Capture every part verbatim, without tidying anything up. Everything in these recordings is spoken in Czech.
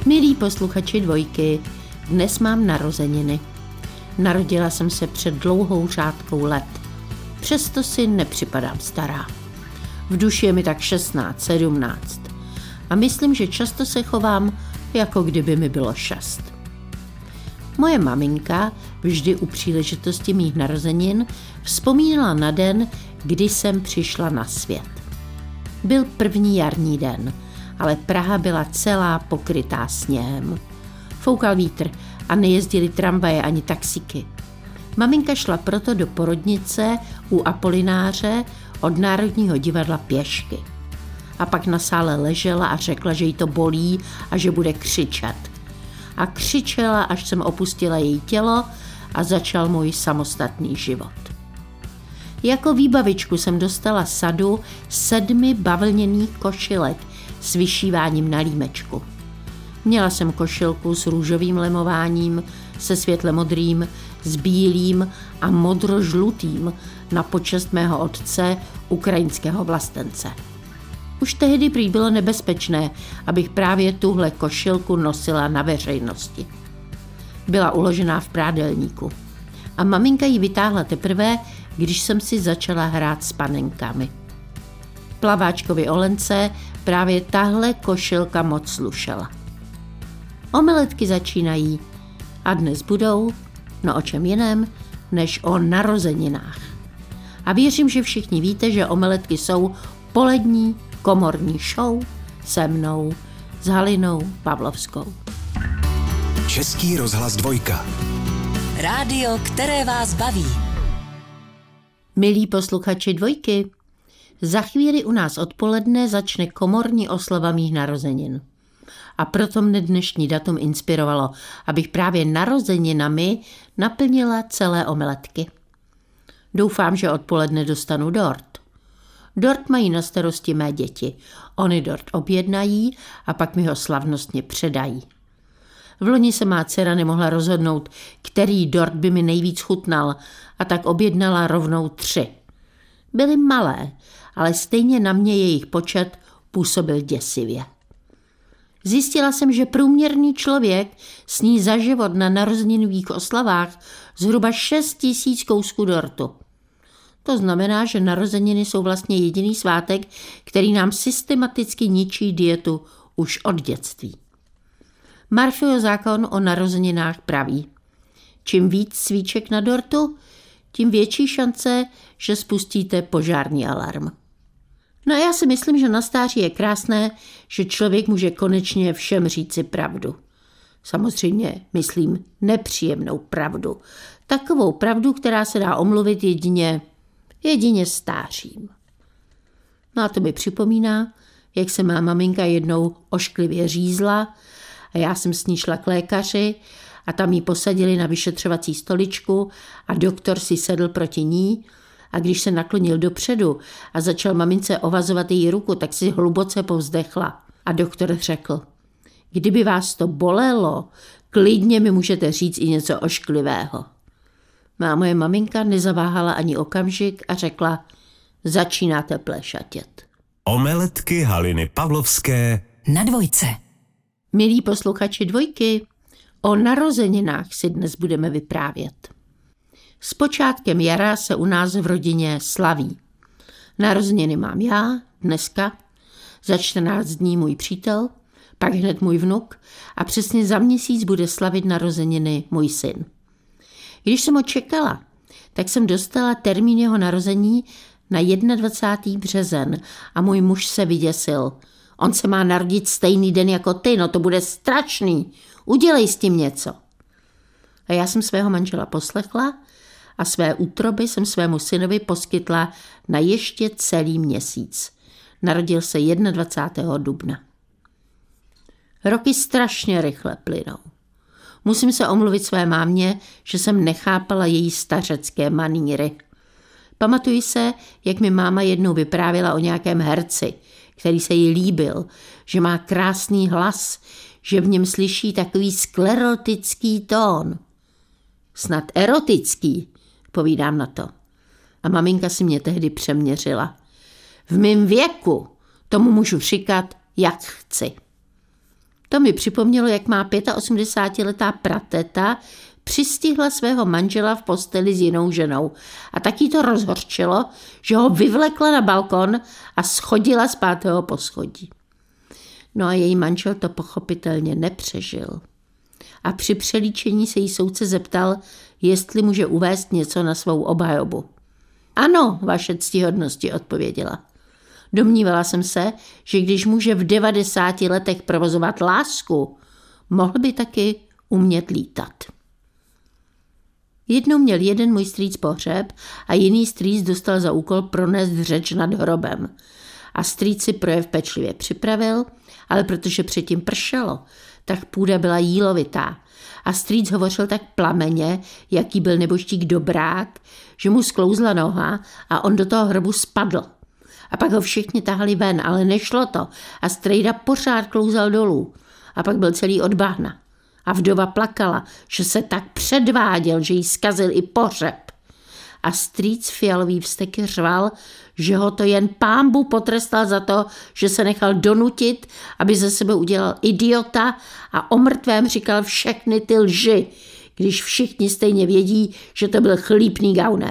Milí posluchači Dvojky, dnes mám narozeniny. Narodila jsem se před dlouhou řádkou let. Přesto si nepřipadám stará. V duši je mi tak šestnáct, sedmnáct. A myslím, že často se chovám, jako kdyby mi bylo šest. Moje maminka vždy u příležitosti mých narozenin vzpomínala na den, kdy jsem přišla na svět. Byl první jarní den, ale Praha byla celá pokrytá sněhem. Foukal vítr a nejezdily tramvaje ani taxíky. Maminka šla proto do porodnice u Apolináře od Národního divadla pěšky. A pak na sále ležela a řekla, že jí to bolí a že bude křičet. A křičela, až jsem opustila její tělo a začal můj samostatný život. Jako výbavičku jsem dostala sadu sedmi bavlněných košilek s vyšíváním na límečku. Měla jsem košilku s růžovým lemováním, se světle modrým, s bílým a modrožlutým na počest mého otce, ukrajinského vlastence. Už tehdy prý bylo nebezpečné, abych právě tuhle košilku nosila na veřejnosti. Byla uložená v prádelníku a maminka ji vytáhla teprve, když jsem si začala hrát s panenkami. Plaváčkovi Olence právě tahle košilka moc slušela. Omeletky začínají a dnes budou, no o čem jiném, než o narozeninách. A věřím, že všichni víte, že omeletky jsou polední komorní show se mnou, s Halinou Pavlovskou. Český rozhlas Dvojka. Rádio, které vás baví. Milí posluchači Dvojky, za chvíli u nás odpoledne začne komorní oslava mých narozenin. A proto mne dnešní datum inspirovalo, abych právě narozeninami naplnila celé omeletky. Doufám, že odpoledne dostanu dort. Dort mají na starosti mé děti. Oni dort objednají a pak mi ho slavnostně předají. V loni se má dcera nemohla rozhodnout, který dort by mi nejvíc chutnal, a tak objednala rovnou tři. Byly malé, ale stejně na mě jejich počet působil děsivě. Zjistila jsem, že průměrný člověk sní za život na narozeninových oslavách zhruba šest tisíc kousků dortu. To znamená, že narozeniny jsou vlastně jediný svátek, který nám systematicky ničí dietu už od dětství. Murphyho zákon o narozeninách praví: čím víc svíček na dortu, tím větší šance, že spustíte požární alarm. No a já si myslím, že na stáří je krásné, že člověk může konečně všem říci pravdu. Samozřejmě myslím nepříjemnou pravdu. Takovou pravdu, která se dá omluvit jedině, jedině stářím. No a to mi připomíná, jak se má maminka jednou ošklivě řízla a já jsem s ní šla k lékaři a tam ji posadili na vyšetřovací stoličku a doktor si sedl proti ní a když se naklonil dopředu a začal mamince ovazovat její ruku, tak si hluboce povzdechla a doktor řekl: kdyby vás to bolelo, klidně mi můžete říct i něco ošklivého. Má moje maminka nezaváhala ani okamžik a řekla: začínáte plešatět. Omeletky Haliny Pavlovské na Dvojce. Milí posluchači Dvojky, o narozeninách si dnes budeme vyprávět. S počátkem jara se u nás v rodině slaví. Narozeniny mám já, dneska, za čtrnáct dní můj přítel, pak hned můj vnuk a přesně za měsíc bude slavit narozeniny můj syn. Když jsem ho čekala, tak jsem dostala termín jeho narození na dvacátého prvního březen a můj muž se vyděsil. On se má narodit stejný den jako ty, no to bude strašný, udělej s tím něco. A já jsem svého manžela poslechla a své útroby jsem svému synovi poskytla na ještě celý měsíc. Narodil se dvacátého prvního dubna. Roky strašně rychle plynou. Musím se omluvit své mámě, že jsem nechápala její stařecké maníry. Pamatuji se, jak mi máma jednou vyprávěla o nějakém herci, který se jí líbil, že má krásný hlas, že v něm slyší takový sklerotický tón. Snad erotický, povídám na to. A maminka si mě tehdy přeměřila. V mém věku tomu můžu říkat, jak chci. To mi připomnělo, jak má osmdesátiletá prateta přistihla svého manžela v posteli s jinou ženou. A tak jí to rozhorčilo, že ho vyvlekla na balkon a schodila z pátého poschodí. No a její manžel to pochopitelně nepřežil. A při přelíčení se jí soudce zeptal, jestli může uvést něco na svou obhajobu. Ano, vaše ctihodnosti, odpověděla. Domnívala jsem se, že když může v devadesáti letech provozovat lásku, mohl by taky umět lítat. Jednou měl jeden můj strýc pohřeb a jiný strýc dostal za úkol pronést řeč nad hrobem. A strýc si projev pečlivě připravil, ale protože předtím pršelo, tak půda byla jílovitá. A strýc hovořil tak plameně, jaký byl neboštík dobrák, že mu sklouzla noha a on do toho hrobu spadl. A pak ho všichni tahali ven, ale nešlo to a strejda pořád klouzal dolů. A pak byl celý od bahna. A vdova plakala, že se tak předváděl, že jí zkazil i pohřeb. A strýc fialový vzteky řval, že ho to jen pánbu potrestal za to, že se nechal donutit, aby ze sebe udělal idiota a o mrtvém říkal všechny ty lži, když všichni stejně vědí, že to byl chlípný gauner.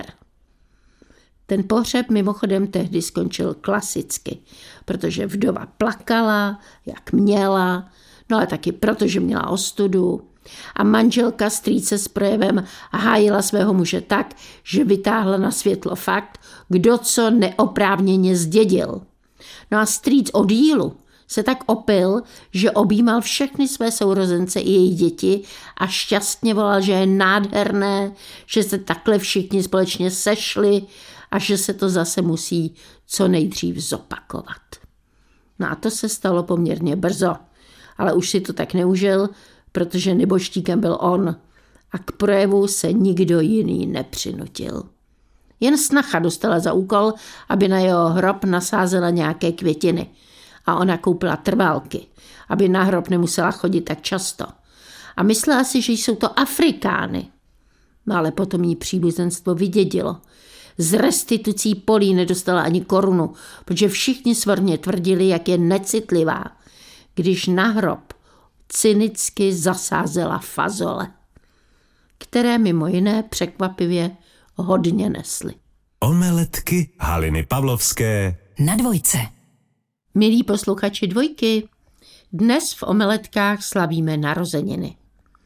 Ten pohřeb mimochodem tehdy skončil klasicky, protože vdova plakala, jak měla, no ale taky protože měla ostudu. A manželka strýce s projevem hájila svého muže tak, že vytáhla na světlo fakt, kdo co neoprávněně zdědil. No a strýc od jílu se tak opil, že objímal všechny své sourozence i jejich děti a šťastně volal, že je nádherné, že se takhle všichni společně sešli a že se to zase musí co nejdřív zopakovat. No a to se stalo poměrně brzo, ale už si to tak neužil, protože neboštíkem byl on a k projevu se nikdo jiný nepřinutil. Jen snacha dostala za úkol, aby na jeho hrob nasázela nějaké květiny a ona koupila trvalky, aby na hrob nemusela chodit tak často. A myslela si, že jsou to Afrikány. No ale potom jí příbuzenstvo vydědilo. Z restitucí polí nedostala ani korunu, protože všichni svorně tvrdili, jak je necitlivá, když na hrob cynicky zasázela fazole, které mimo jiné překvapivě hodně nesly. Omeletky Haliny Pavlovské na Dvojce. Milí posluchači Dvojky, dnes v Omeletkách slavíme narozeniny.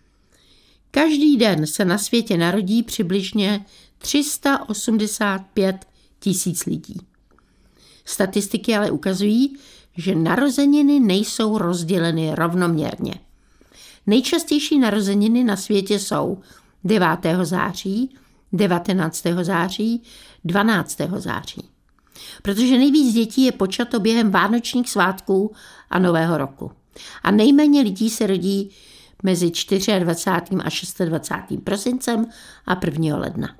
Každý den se na světě narodí přibližně tři sta osmdesát pět tisíc lidí. Statistiky ale ukazují, že narozeniny nejsou rozděleny rovnoměrně. Nejčastější narozeniny na světě jsou devátého září, devatenáctého září, dvanáctého září. Protože nejvíc dětí je počato během vánočních svátků a Nového roku. A nejméně lidí se rodí mezi dvacátým čtvrtým a dvacátým šestým prosincem a prvního ledna.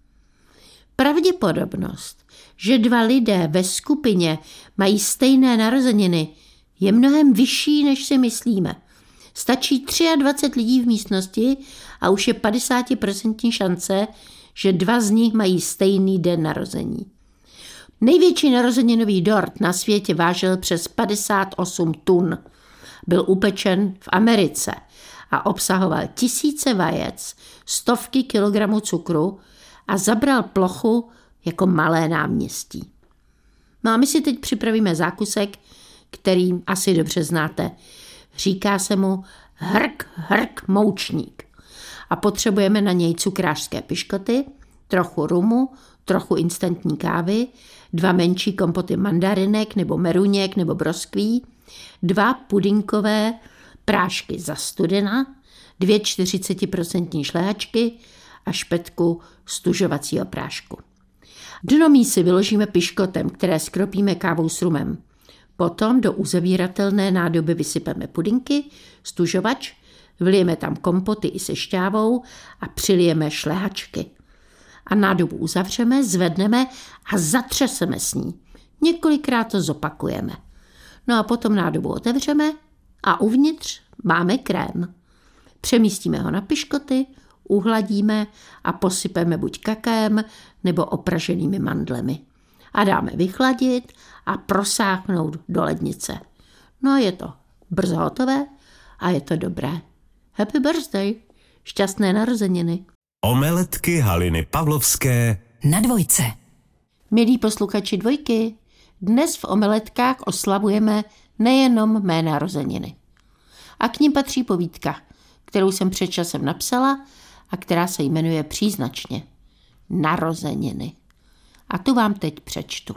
Pravděpodobnost, že dva lidé ve skupině mají stejné narozeniny, je mnohem vyšší, než si myslíme. Stačí dvacet tři lidí v místnosti a už je padesát procent šance, že dva z nich mají stejný den narození. Největší narozeninový dort na světě vážil přes padesát osm tun. Byl upečen v Americe a obsahoval tisíce vajec, stovky kilogramů cukru a zabral plochu jako malé náměstí. No a my si teď připravíme zákusek, který asi dobře znáte. Říká se mu hrk, hrk, moučník. A potřebujeme na něj cukrářské piškoty, trochu rumu, trochu instantní kávy, dva menší kompoty mandarinek nebo meruněk nebo broskví, dva pudinkové prášky za studena, dvě čtyřicet procent šlehačky a špetku stužovacího prášku. Dno mísy vyložíme piškotem, které skropíme kávou s rumem. Potom do uzavíratelné nádoby vysypeme pudinky, stužovač, vlijeme tam kompoty i se šťávou a přilijeme šlehačky. A nádobu uzavřeme, zvedneme a zatřeseme s ní. Několikrát to zopakujeme. No a potom nádobu otevřeme a uvnitř máme krém. Přemístíme ho na piškoty, uhladíme a posypeme buď kakaem nebo opraženými mandlemi. A dáme vychladit a prosáhnout do lednice. No a je to brzo hotové A je to dobré. Happy birthday, šťastné narozeniny. Omeletky Haliny Pavlovské Na dvojce. Milí posluchači Dvojky, dnes v Omeletkách oslavujeme nejenom mé narozeniny. A k nim patří povídka, kterou jsem před časem napsala a která se jmenuje příznačně Narozeniny. A tu vám teď přečtu.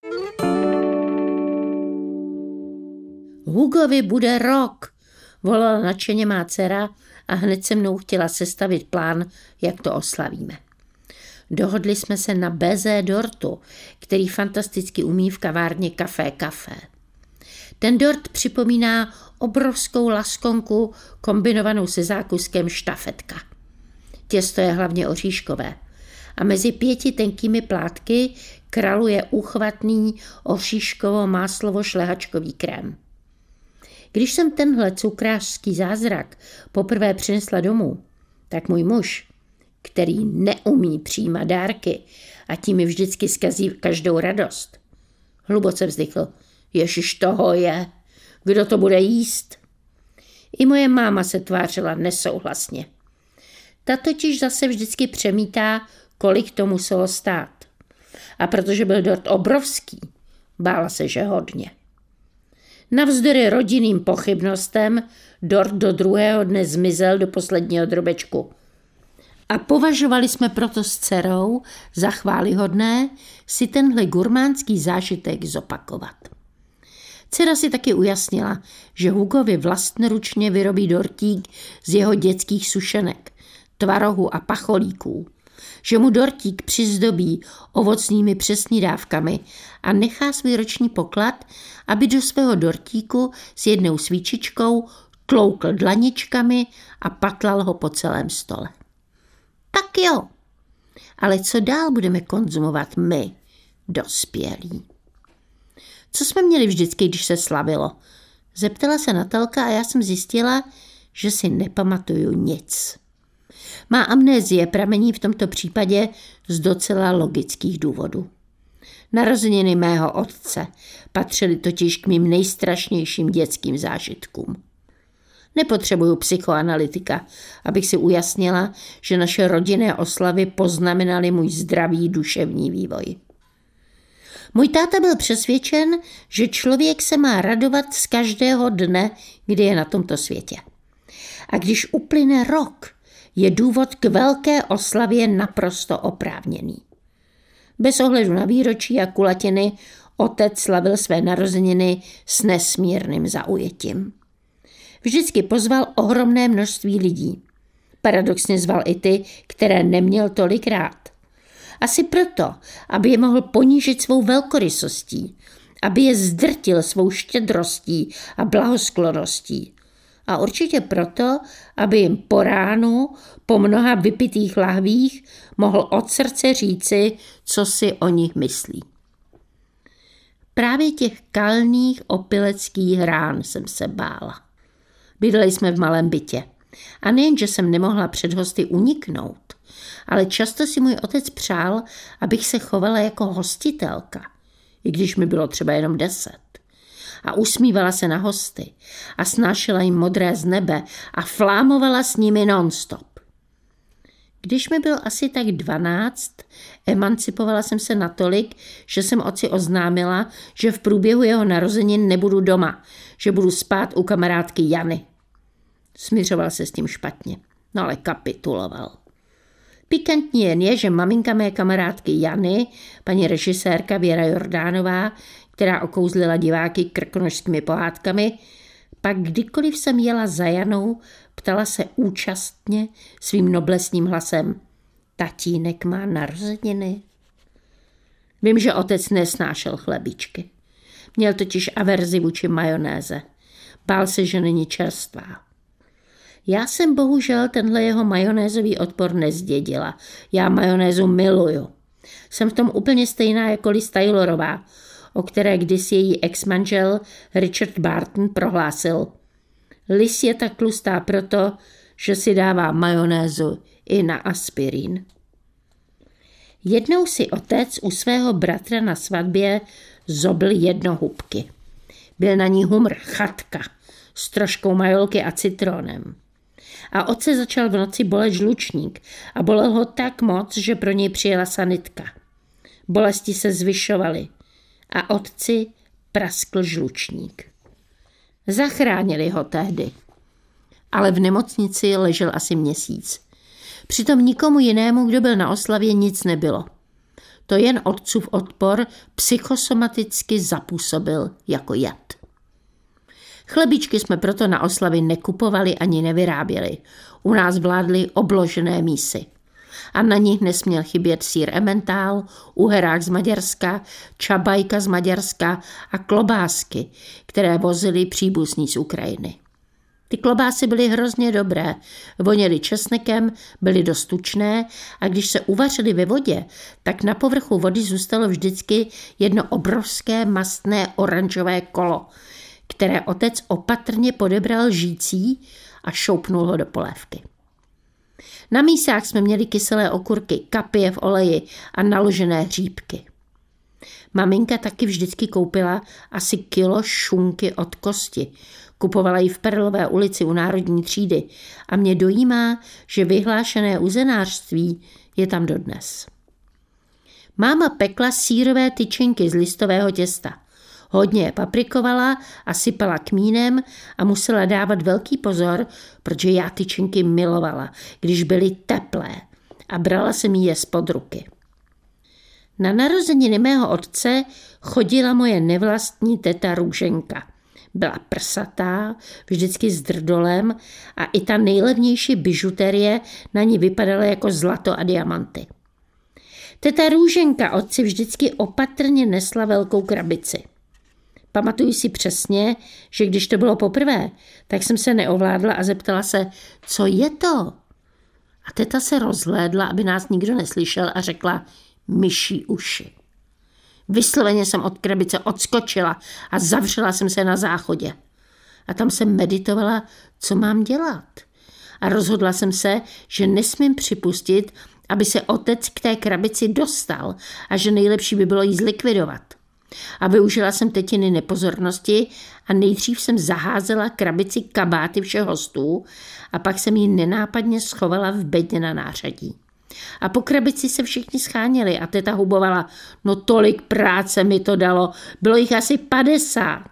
Hugovi bude rok, volala nadšeně má dcera a hned se mnou chtěla sestavit plán, jak to oslavíme. Dohodli jsme se na bé zé dortu, který fantasticky umí v kavárně Café Café. Ten dort připomíná obrovskou laskonku kombinovanou se zákuskem štafetka. Těsto je hlavně oříškové a mezi pěti tenkými plátky kraluje úchvatný oříškovo-máslovo-šlehačkový krém. Když jsem tenhle cukrářský zázrak poprvé přinesla domů, tak můj muž, který neumí přijímat dárky a tím mi vždycky zkazí každou radost, hluboce vzdychl. Ježiš, toho je. Kdo to bude jíst? I moje máma se tvářila nesouhlasně. Ta totiž zase vždycky přemítá, kolik to muselo stát. A protože byl dort obrovský, bála se, že hodně. Navzdory rodinným pochybnostem dort do druhého dne zmizel do posledního drobečku. A považovali jsme proto s dcerou za chvályhodné si tenhle gurmánský zážitek zopakovat. Dcera si taky ujasnila, že Hugovi vlastnoručně vyrobí dortík z jeho dětských sušenek, tvarohu a pacholíků, že mu dortík přizdobí ovocnými přesnídávkami a nechá svůj roční poklad, aby do svého dortíku s jednou svíčičkou tloukl dlaničkami a patlal ho po celém stole. Tak jo, ale co dál budeme konzumovat my, dospělí? Co jsme měli vždycky, když se slavilo? Zeptala se Natalka a já jsem zjistila, že si nepamatuju nic. Má amnézie pramení v tomto případě z docela logických důvodů. Narozeniny mého otce patřily totiž k mým nejstrašnějším dětským zážitkům. Nepotřebuju psychoanalytika, abych si ujasnila, že naše rodinné oslavy poznamenaly můj zdravý duševní vývoj. Můj táta byl přesvědčen, že člověk se má radovat z každého dne, kdy je na tomto světě. A když uplyne rok, je důvod k velké oslavě naprosto oprávněný. Bez ohledu na výročí a kulatiny otec slavil své narozeniny s nesmírným zaujetím. Vždycky pozval ohromné množství lidí. Paradoxně zval i ty, které neměl tolikrát. Asi proto, aby je mohl ponížit svou velkorysostí, aby je zdrtil svou štědrostí a blahosklonností. A určitě proto, aby jim po ránu, po mnoha vypitých lahvích, mohl od srdce říci, co si o nich myslí. Právě těch kalných opileckých rán jsem se bála. Bydleli jsme v malém bytě. A nejen, že jsem nemohla před hosty uniknout, ale často si můj otec přál, abych se chovala jako hostitelka, i když mi bylo třeba jenom deset. A usmívala se na hosty a snášela jim modré z nebe a flámovala s nimi non-stop. Když mi bylo asi tak dvanáct, emancipovala jsem se natolik, že jsem otci oznámila, že v průběhu jeho narozenin nebudu doma, že budu spát u kamarádky Jany. Smiřoval se s tím špatně, no ale kapituloval. Pikantní jen je, že maminka mé kamarádky Jany, paní režisérka Věra Jordánová, která okouzlila diváky krkonošskými pohádkami, pak kdykoliv jsem jela za Janou, ptala se účastně svým noblesním hlasem: tatínek má narozeniny? Vím, že otec nesnášel chlebičky. Měl totiž averzi vůči majonéze. Bál se, že není čerstvá. Já jsem bohužel tenhle jeho majonézový odpor nezdědila. Já majonézu miluju. Jsem v tom úplně stejná jako Liz Taylorová, o které kdysi její ex-manžel Richard Barton prohlásil: Liz je tak tlustá proto, že si dává majonézu i na aspirín. Jednou si otec u svého bratra na svatbě zobl jednohubky. Byl na ní humr chatka s troškou majolky a citronem. A otce začal v noci bolet žlučník a bolel ho tak moc, že pro něj přijela sanitka. Bolesti se zvyšovaly a otci praskl žlučník. Zachránili ho tehdy, ale v nemocnici ležel asi měsíc. Přitom nikomu jinému, kdo byl na oslavě, nic nebylo. To jen otcův odpor psychosomaticky zapůsobil jako jad. Chlebičky jsme proto na oslavy nekupovali ani nevyráběli. U nás vládly obložené mísy. A na nich nesměl chybět sýr Emmental, uherák z Maďarska, čabajka z Maďarska a klobásky, které vozili příbuzní z Ukrajiny. Ty klobásy byly hrozně dobré, voněly česnekem, byly dost tučné a když se uvařily ve vodě, tak na povrchu vody zůstalo vždycky jedno obrovské mastné oranžové kolo, které otec opatrně podebral lžící a šoupnul ho do polévky. Na mísách jsme měli kyselé okurky, kapie v oleji a naložené hříbky. Maminka taky vždycky koupila asi kilo šunky od kosti. Kupovala ji v Perlové ulici u Národní třídy a mě dojímá, že vyhlášené uzenářství je tam dodnes. Máma pekla sýrové tyčinky z listového těsta. Hodně je paprikovala a sypala kmínem a musela dávat velký pozor, protože já tyčinky milovala, když byly teplé a brala jsem jí je spod ruky. Na narozeniny mého otce chodila moje nevlastní teta Růženka. Byla prsatá, vždycky s drdolem a i ta nejlevnější bižuterie na ní vypadala jako zlato a diamanty. Teta Růženka otci vždycky opatrně nesla velkou krabici. Pamatuju si přesně, že když to bylo poprvé, tak jsem se neovládla a zeptala se, co je to? A teta se rozhlédla, aby nás nikdo neslyšel a řekla myší uši. Vysloveně jsem od krabice odskočila a zavřela jsem se na záchodě. A tam jsem meditovala, co mám dělat. A rozhodla jsem se, že nesmím připustit, aby se otec k té krabici dostal a že nejlepší by bylo jí zlikvidovat. A využila jsem tetiny nepozornosti a nejdřív jsem zaházela krabici kabáty všech hostů a pak jsem ji nenápadně schovala v bedně na nářadí. A po krabici se všichni scháněli a teta hubovala, no tolik práce mi to dalo, bylo jich asi padesát.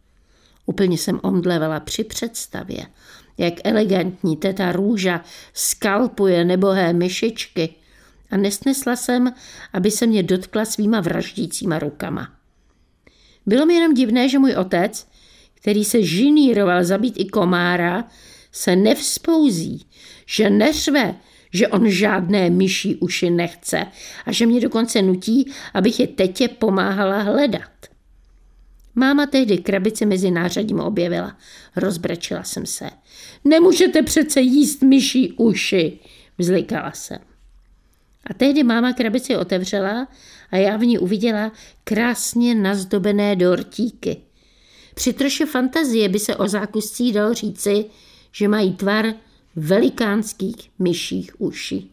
Úplně jsem omdlevala při představě, jak elegantní teta Růža skalpuje nebohé myšičky a nesnesla jsem, aby se mě dotkla svýma vraždícíma rukama. Bylo mi jenom divné, že můj otec, který se žiníroval zabít i komára, se nevzpouzí, že neřve, že on žádné myší uši nechce a že mě dokonce nutí, abych je tetě pomáhala hledat. Máma tehdy krabici mezi nářadím objevila. Rozbrečila jsem se. Nemůžete přece jíst myší uši, vzlikala jsem. A tehdy máma krabici otevřela a já v ní uviděla krásně nazdobené dortíky. Při troše fantazie by se o zákuscích dalo říci, že mají tvar velikánských myších uší.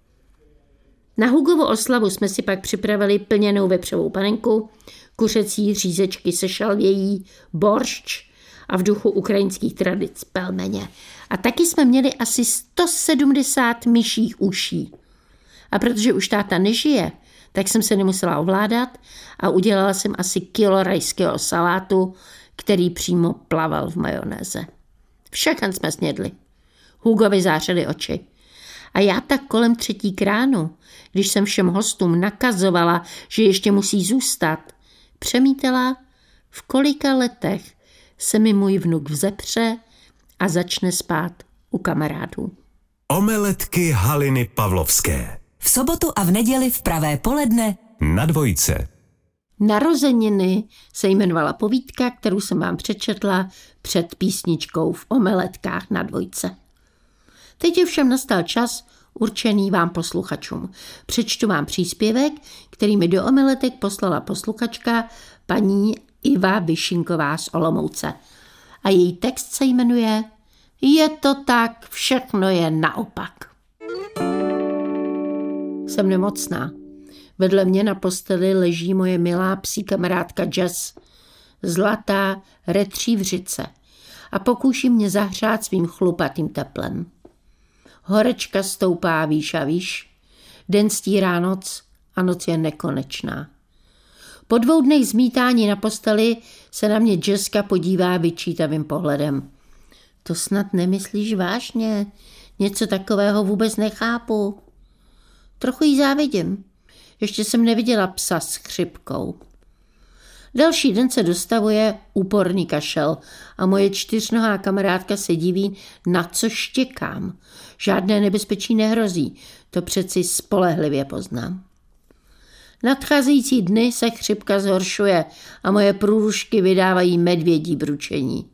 Na Hugovu oslavu jsme si pak připravili plněnou vepřovou panenku, kuřecí řízečky se šalvějí, boršč a v duchu ukrajinských tradic pelmeně. A taky jsme měli asi sto sedmdesát myších uší. A protože už táta nežije, tak jsem se nemusela ovládat a udělala jsem asi kilo rajského salátu, který přímo plaval v majonéze. Všechen jsme snědli. Hugovi zářily oči. A já tak kolem třetí k ránu, když jsem všem hostům nakazovala, že ještě musí zůstat, přemítala, v kolika letech se mi můj vnuk vzepře a začne spát u kamarádů. Omeletky Haliny Pavlovské. V sobotu a v neděli v pravé poledne Na Dvojce. Narozeniny se jmenovala povídka, kterou jsem vám přečetla před písničkou v Omeletkách na Dvojce. Teď je všem nastal čas určený vám posluchačům. Přečtu vám příspěvek, který mi do Omeletek poslala posluchačka paní Iva Vyšinková z Olomouce. A její text se jmenuje Je to tak, všechno je naopak. Jsem nemocná. Vedle mě na posteli leží moje milá psí kamarádka Jess, zlatá retrievřice. a pokouší mě zahřát svým chlupatým teplem. Horečka stoupá výš a výš, den stírá noc a noc je nekonečná. Po dvou dnech zmítání na posteli se na mě Jessica podívá vyčítavým pohledem. To snad nemyslíš vážně? Něco takového vůbec nechápu. Trochu jí závidím. Ještě jsem neviděla psa s chřipkou. Další den se dostavuje úporný kašel a moje čtyřnohá kamarádka se diví, na co štěkám. Žádné nebezpečí nehrozí, to přeci spolehlivě poznám. Nadcházející dny se chřipka zhoršuje a moje průrušky vydávají medvědí bručení.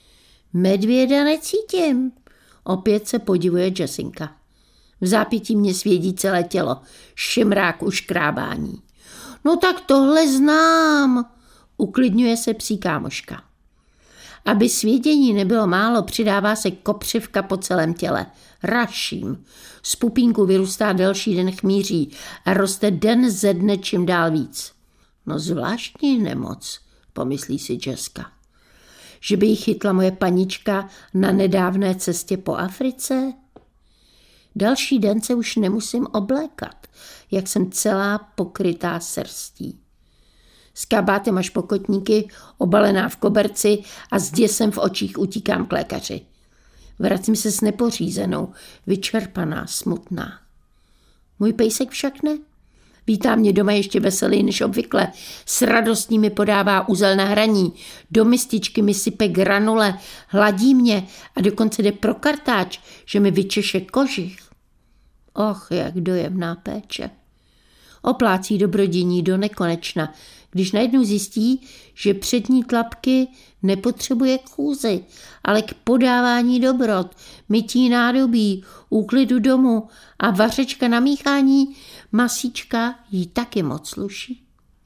Medvěda necítím, opět se podivuje Jessinka. V zápětí mě svědí celé tělo, šimrák uškrábání. No tak tohle znám, uklidňuje se psí kámoška. Aby svědění nebylo málo, přidává se kopřivka po celém těle. Raším. Z pupínku vyrůstá delší den chmíří a roste den ze dne čím dál víc. No zvláštní nemoc, pomyslí si Jessica. Že by jí chytla moje panička na nedávné cestě po Africe? Další den se už nemusím oblékat, jak jsem celá pokrytá srstí. S kabátem až po kotníky, obalená v koberci a s děsem v očích utíkám k lékaři. Vracím se s nepořízenou, vyčerpaná, smutná. Můj pejsek však ne. Vítá mě doma ještě veselý než obvykle. S radostí mi podává úzel na hraní. Do mističky mi sype granule, hladí mě a dokonce jde pro kartáč, že mi vyčeše kožich. Och, jak dojemná péče. Oplácí dobrodění do nekonečna, když najednou zjistí, že přední tlapky nepotřebuje k chůzi, ale k podávání dobrot, mytí nádobí, úklidu domu a vařečka na míchání masíčka jí taky moc sluší.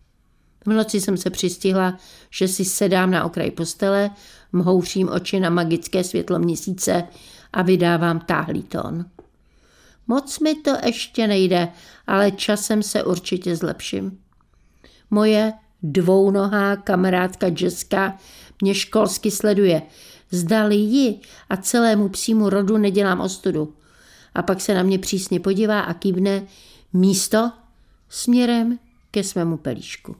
V noci jsem se přistihla, že si sedám na okraj postele, mhouřím oči na magické světlo měsíce a vydávám táhlý tón. Moc mi to ještě nejde, ale časem se určitě zlepším. Moje dvounohá kamarádka Jessica mě školsky sleduje. Zdali ji a celému psímu rodu nedělám ostudu. A pak se na mě přísně podívá a kývne místo směrem ke svému pelíšku.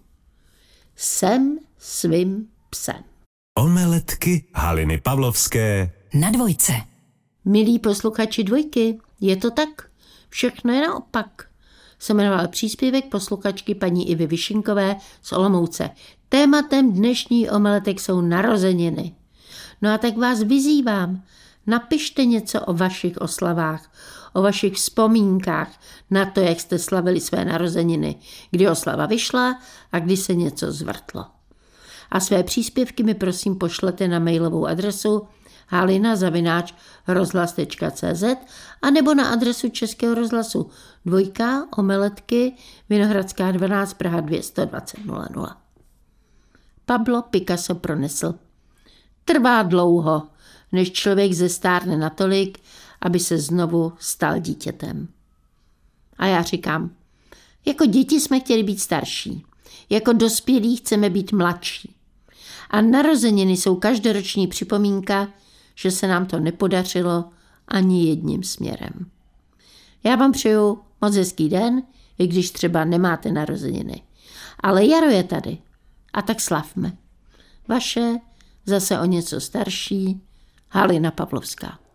Jsem svým psem. Omeletky Haliny Pavlovské Na dvojce. Milí posluchači dvojky, je to tak? Všechno je naopak. Se jmenoval příspěvek posluchačky paní Ivy Višinkové z Olomouce. Tématem dnešní omeletek jsou narozeniny. No a tak vás vyzývám, napište něco o vašich oslavách, o vašich vzpomínkách na to, jak jste slavili své narozeniny, kdy oslava vyšla a kdy se něco zvrtlo. A své příspěvky mi prosím pošlete na mailovou adresu halina zavináč rozhlas tečka cé zet a nebo na adresu Českého rozhlasu dvojka Omeletky Vinohradská dvanáct Praha dvě sto dvacet nula nula. Pablo Picasso pronesl: trvá dlouho, než člověk zestárne natolik, aby se znovu stal dítětem. A já říkám, jako děti jsme chtěli být starší, jako dospělí chceme být mladší. A narozeniny jsou každoroční připomínka, že se nám to nepodařilo ani jedním směrem. Já vám přeju moc hezký den, i když třeba nemáte narozeniny. Ale jaro je tady, a tak slavme. Vaše, zase o něco starší, Halina Pavlovská.